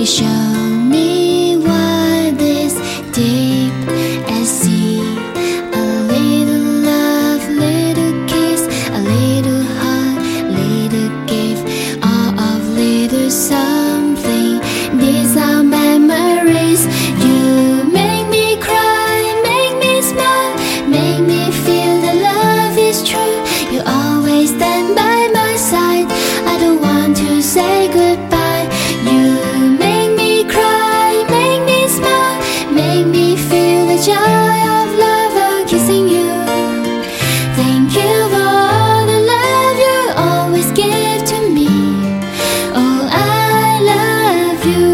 You show me what is deep at sea. A little love, little kiss, a little heart, little gift, all of little something. These are memories. You make me cry, make me smile, make me feel that love is true. You always stand by my side. I don't want to say goodbye. You make me cry, make me smile, make me feel the joy of love of kissing you. Thank you for all the love you always give to me. Oh, I love you.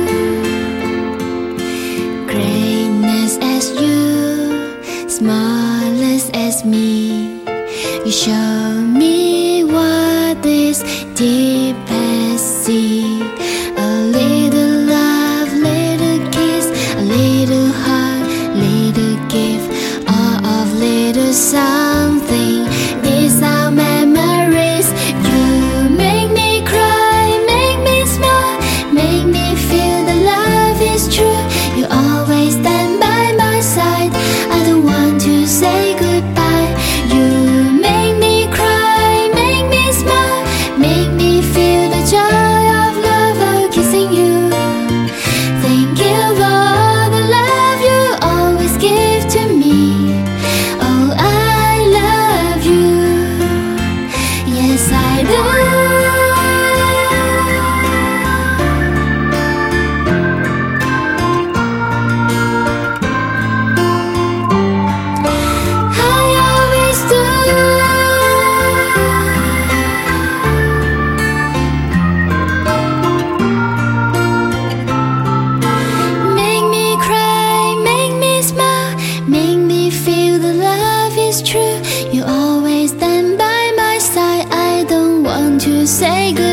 Greatness as you, smallest as me. You show me what is deep as sea. A little love, little kiss, a little heart, little gift, all of little something. These are memories. You make me cry, make me smile, make me feel that love is true. You always stand by my side. I don't want to say goodbye. You make me cry, make me smile, make me feel the joy of love of kissing you. Thank you for all the love you always give to me. Oh, I love you. Yes, I do. I always do. Make me cry, make me smile, make me feel the love is true. You always stand by my side. I don't want to say goodbye.